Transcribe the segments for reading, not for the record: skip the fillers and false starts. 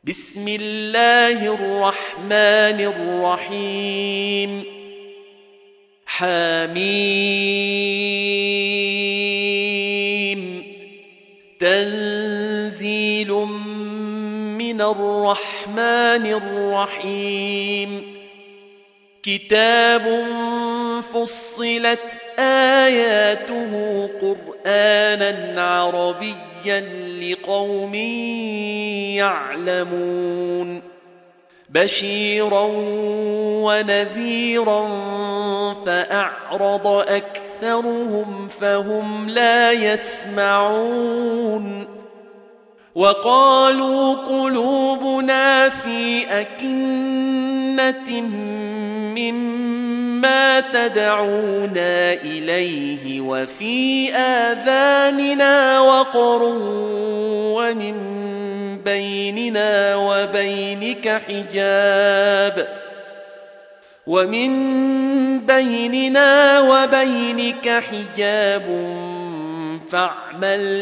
بسم الله الرحمن الرحيم حميم تنزيل من الرحمن الرحيم كتاب فصلت آياته قرآنا عربيا لقوم يعلمون بشيرا ونذيرا فأعرض أكثرهم فهم لا يسمعون وقالوا قلوبنا في أكنة مما تدعونا إليه وفي آذاننا وقر ومن بيننا وبينك حجاب فاعمل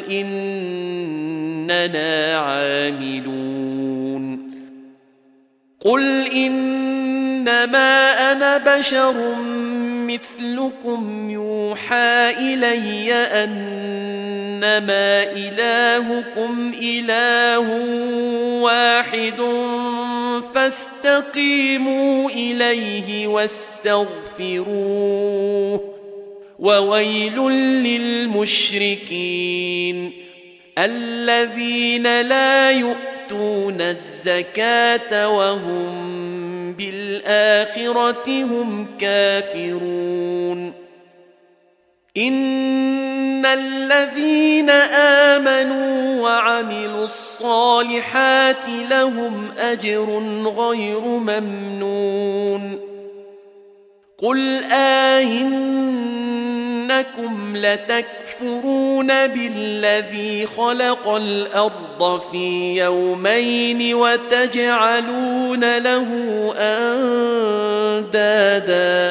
إننا عاملون قل إنما أنا بشر مثلكم يوحى إلي أنما إلهكم إله واحد فاستقيموا إليه واستغفروه وويل للمشركين الذين لا يؤتون الزكاة وهم بالآخرة هم كافرون إن الذين آمنوا وعملوا الصالحات لهم أجر غير ممنون قل إنكم لتكفرون بالذي خلق الأرض في يومين وتجعلون له أندادا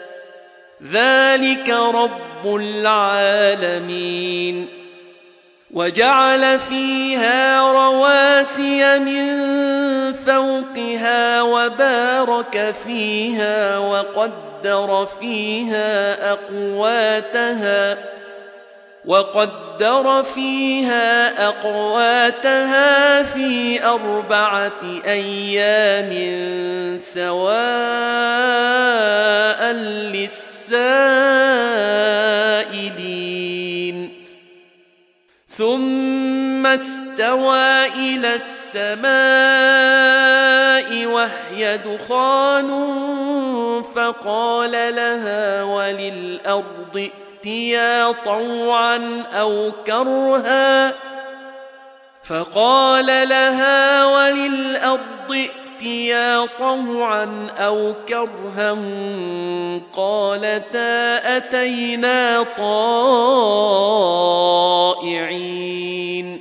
ذلك رب العالمين وجعل فيها رواسي من فوقها وبارك فيها وقدر فيها أقواتها في 4 أيام سواء للسائلين ثم استوى إلى السماء وهي دخان فقال لها وللأرض ائتيا طوعا أو كرها قالتا أتينا طائعين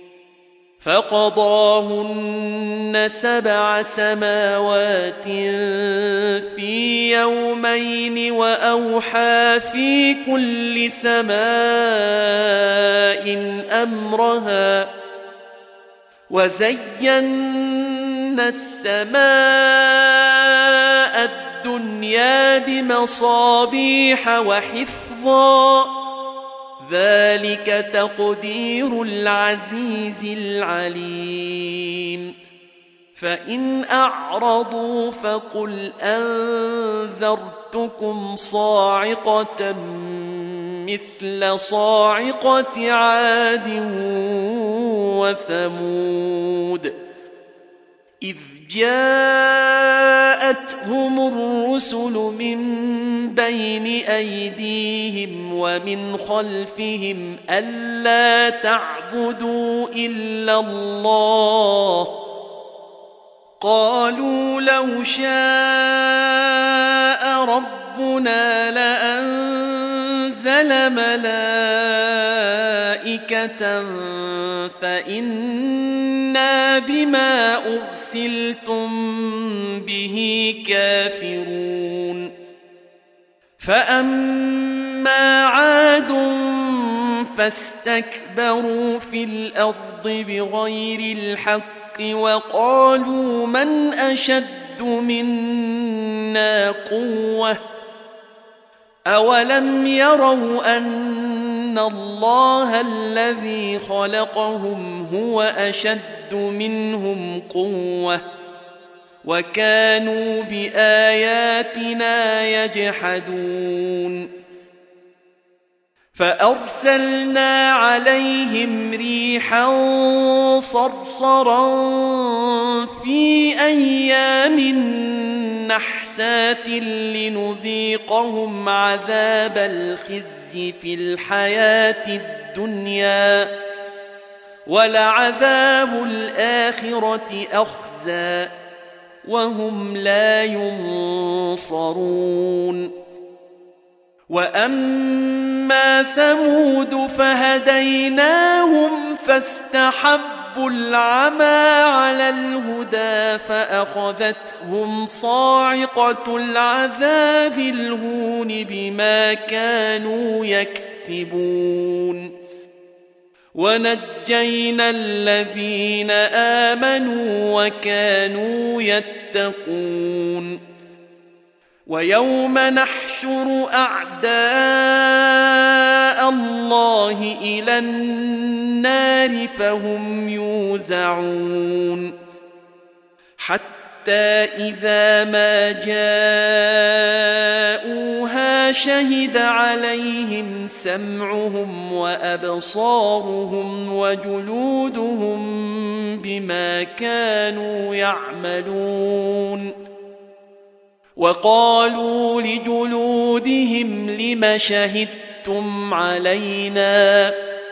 فقضاهن 7 سماوات في يومين وأوحى في كل سماء أمرها وزينا السماء الدنيا بمصابيح وحفظا ذلك تقدير العزيز العليم فإن أعرضوا فقل أنذرتكم صاعقة مثل صاعقة عاد وثمود إذ جاءتهم الرسل من بين أيديهم ومن خلفهم ألا تعبدوا إلا الله قالوا لو شاء ربنا لأنزل ملائكة فإنا بما أرسلتم به كافرون فأما عاد فاستكبروا في الأرض بغير الحق وقالوا من أشد منا قوة أولم يروا أن الله الذي خلقهم هو أشد منهم قوة وكانوا بآياتنا يجحدون فأرسلنا عليهم ريحا صرصرا في أيام نحسات لنذيقهم عذاب الخزي في الحياة الدنيا ولعذاب الآخرة أخزى وهم لا ينصرون وأما ثمود فهديناهم فاستحبوا العمى على الهدى فأخذتهم صاعقة العذاب الهون بما كانوا يكسبون ونجينا الذين آمنوا وكانوا يتقون ويوم نحشر أعداء الله إلى النار فهم يوزعون حتى إذا ما جاءوها شهد عليهم سمعهم وأبصارهم وجلودهم بما كانوا يعملون وقالوا لجلودهم لم شهدتم علينا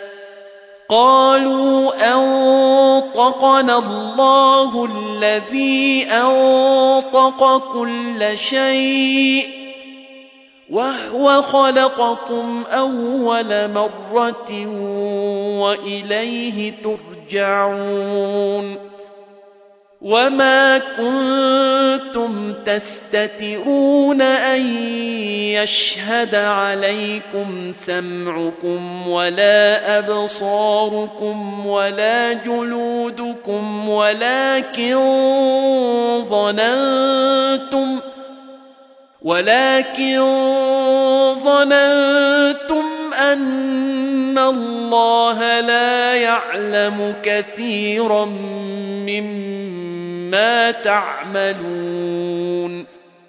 قالوا أنطقنا الله الذي أنطق كل شيء وهو خلقكم أول مرة وإليه ترجعون وما كنتم تستترون أن يشهد عليكم سمعكم ولا أبصاركم ولا جلودكم ولكن ظننتم أن الله لا يعلم كثيرا مما تعملون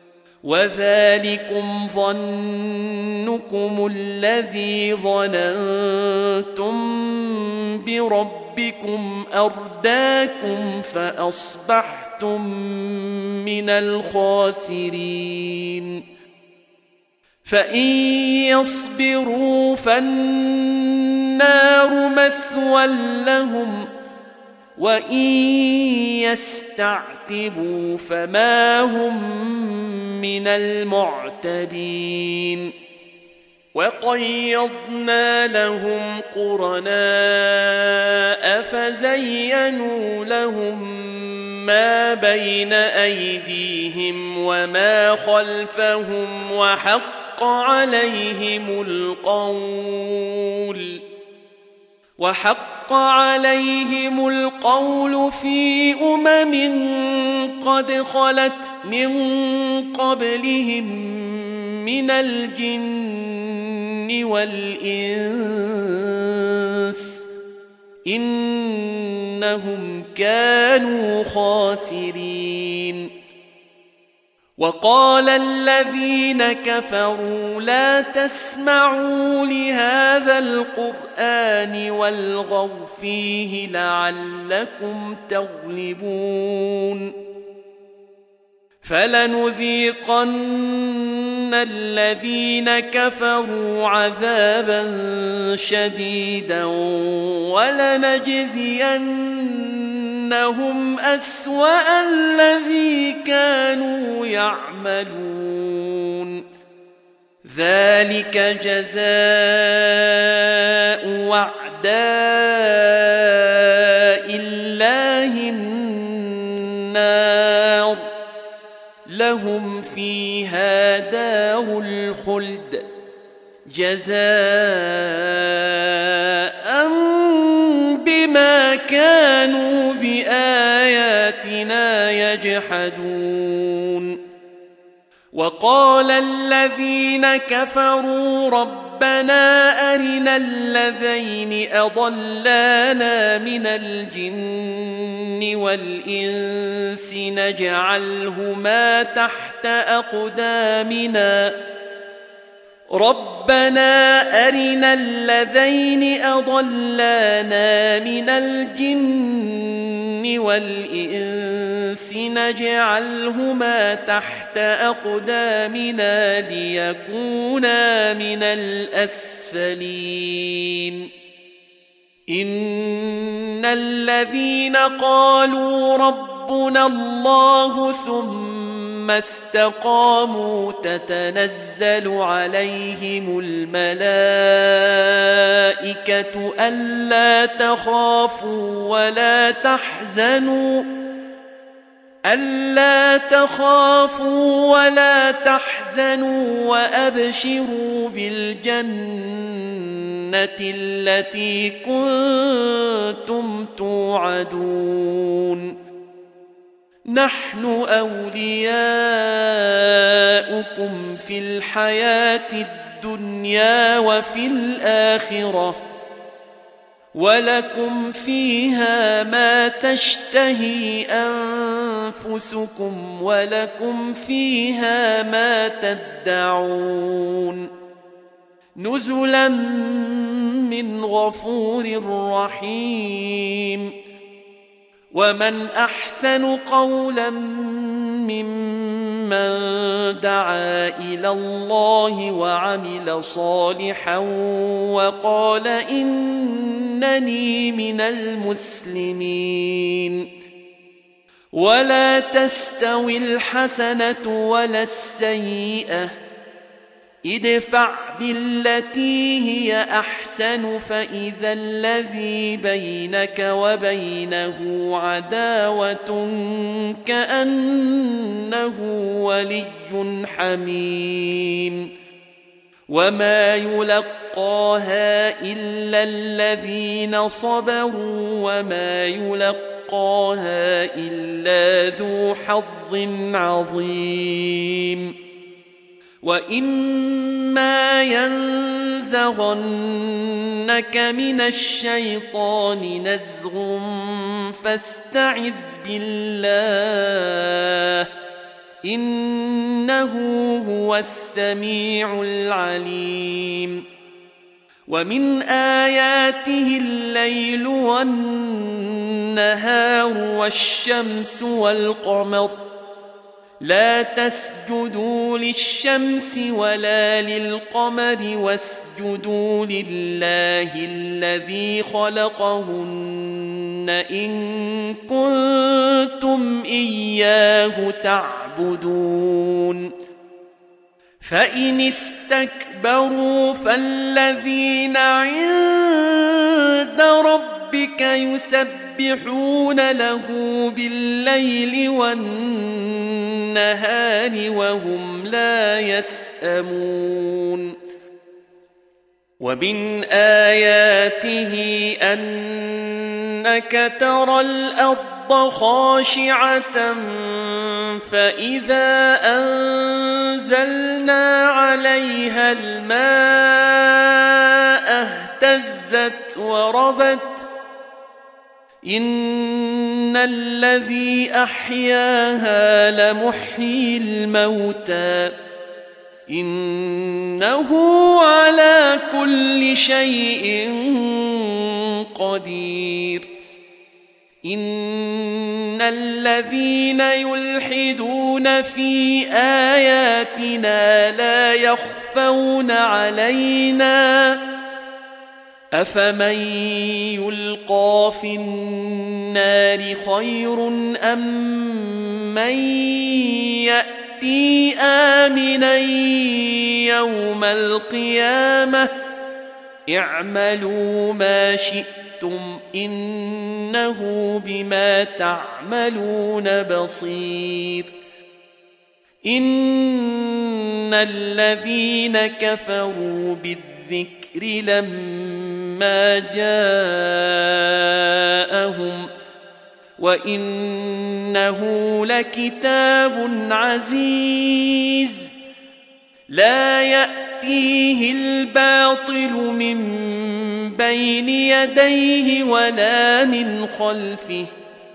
وذلكم ظنكم الذي ظننتم بربكم أرداكم فأصبحتم من الخاسرين فإن يصبروا فالنار مثوى لهم وإن يستعتبوا فما هم من المعتبين وقيضنا لهم قرناء فزينوا لهم ما بين أيديهم وما خلفهم وحق عليهم القول في قد خلت من قبلهم من الجن والإنس إنهم كانوا خاسرين وقال الذين كفروا لا تسمعوا لهذا القرآن والغوا فيه لعلكم تغلبون فلنذيقن الذين كفروا عذابا شديدا ولنجزينهم أسوأ الذي كانوا يعملون ذلك جزاء أعداء الله النار لهم فيها دار الخلد جزاء بما كانوا بآياتنا بآياتنا يجحدون وقال الذين كفروا ربنا أرنا الذين أضلانا من الجن والإنس نجعلهما تحت أقدامنا ربنا أرنا الذين أضلانا من الجن والإنس نجعلهما تحت أقدامنا ليكونا من الأسفلين إن الذين قالوا ربنا الله ثم استقاموا تتنزل عليهم الملائكة ألا تخافوا ولا تحزنوا وأبشروا بالجنة التي كنتم توعدون نحن أولياؤكم في الحياة الدنيا وفي الآخرة ولكم فيها ما تشتهي أنفسكم ولكم فيها ما تدعون نزلا من غفور رحيم ومن أحسن قولا ممن دعا إلى الله وعمل صالحا وقال إنني من المسلمين ولا تستوي الحسنة ولا السيئة ادفع بالتي هي أحسن فإذا الذي بينك وبينه عداوة كأنه ولي حميم وما يلقاها إلا الذين صبروا وما يلقاها إلا ذو حظ عظيم وإما ينزغنك من الشيطان نزغ فاستعذ بالله إنه هو السميع العليم ومن آياته الليل والنهار والشمس والقمر لا تسجدوا للشمس ولا للقمر واسجدوا لله الذي خلقهن إن كنتم إياه تعبدون فإن استكبروا فالذين عند ربك يسبحون له بالليل والنهار وهم لا يسأمون ومن آياته أنك ترى الأرض خاشعة فإذا أنزلنا عليها الماء اهتزت وربت إن الذي أحياها لمحيي الموتى إنه على كل شيء قدير إن الذين يلحدون في آياتنا لا يخفون علينا أفمن يلقى في النار خير أم من يأتي آمنا يوم القيامة اعملوا ما شئتم إنه بما تعملون بصير إن الذين كفروا بالذكر لما جاءهم وإنه لكتاب عزيز لا يأتيه الباطل من بين يديه ولا من خلفه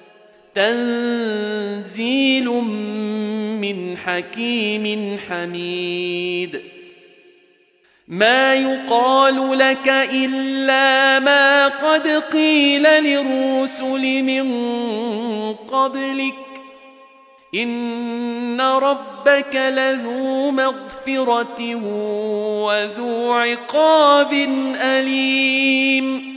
تنزيل من حكيم حميد ما يقال لك إلا ما قد قيل للرسل من قبلك إن ربك لذو مغفرة وذو عقاب أليم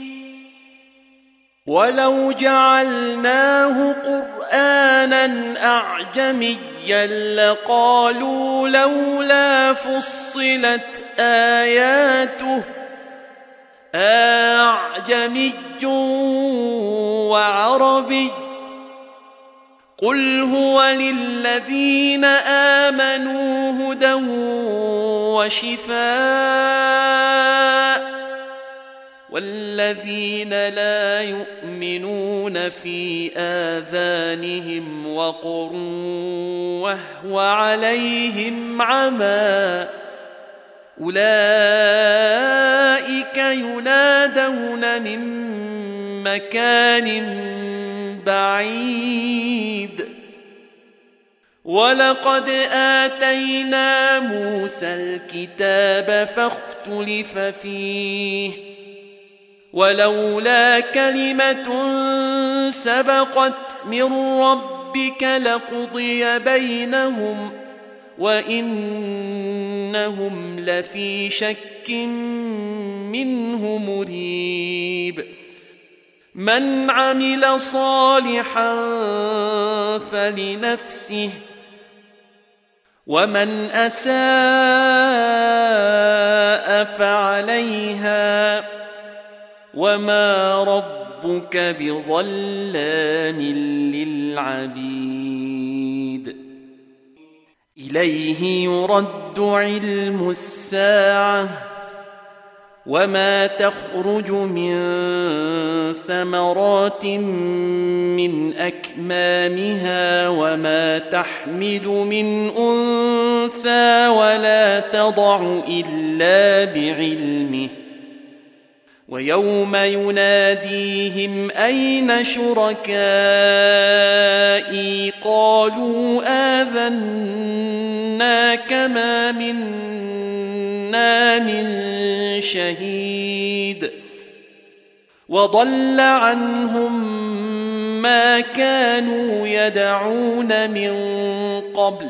ولو جعلناه قرآنا أعجميا لقالوا لولا فصلت آياته أعجمي وعربي قل هو للذين آمنوا هدى وشفاء والذين لا يؤمنون في آذانهم وقر وهو عليهم عمى أولئك ينادون من مكان بعيد ولقد آتينا موسى الكتاب فاختلف فيه ولولا كلمة سبقت من ربك لقضي بينهم وإنهم لفي شك منه مريب من عمل صالحا فلنفسه ومن أساء فعليها وما ربك بظلام للعبيد إليه يرد علم الساعة وما تخرج من ثمرات من أكمامها وما تحمل من أنثى ولا تضع إلا بعلمه ويوم يناديهم أين شركائي قالوا آذناك ما منا من شهيد وضل عنهم ما كانوا يدعون من قبل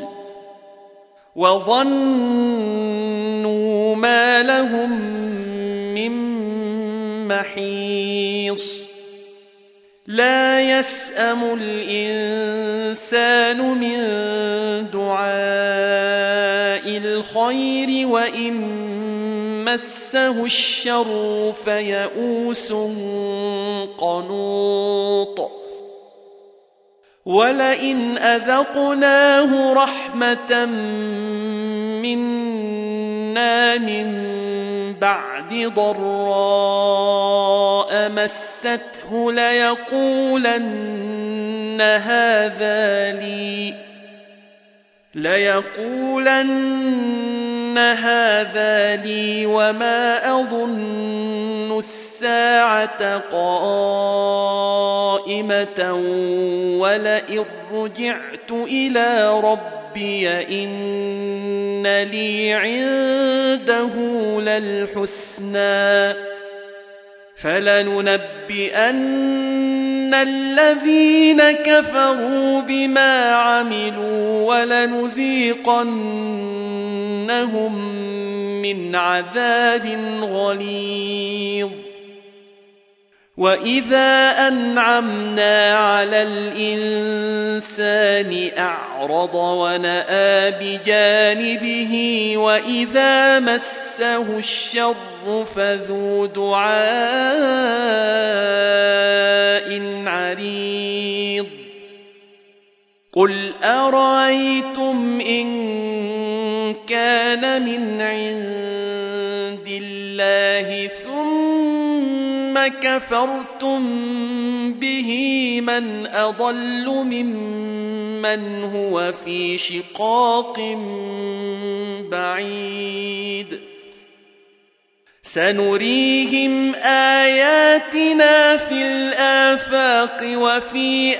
وظنوا ما لهم من محيص لا يسأم الإنسان من دعاء الخير وإن مسه الشر فيئوس قنوط ولئن أذقناه رحمة منا من بعد ضراء مسته ليقولن هذا لي وما أظن الساعة قائمة ولئن رجعت إلى ربي إن لي عنده للحسنى فلننبئن الذين كفروا بما عملوا ولنذيقنهم من عذاب غليظ وإذا أنعمنا على الإنسان أعرض ونأى بجانبه وإذا مسه الشر فذو دعاء عريض قل أرأيتم إن كان من عند الله ثم كفرتم به من أضل ممن هو في شقاق بعيد سنريهم آياتنا في الآفاق وفي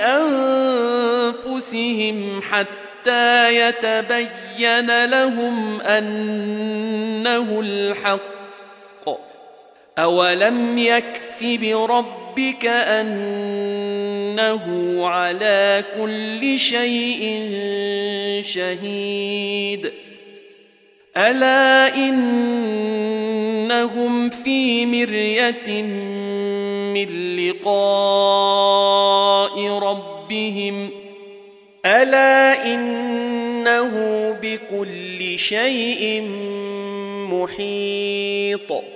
أنفسهم حتى يتبين لهم أنه الحق أولم يكف بربك أنه على كل شيء شهيد ألا إنهم في مرية من لقاء ربهم ألا إنه بكل شيء محيط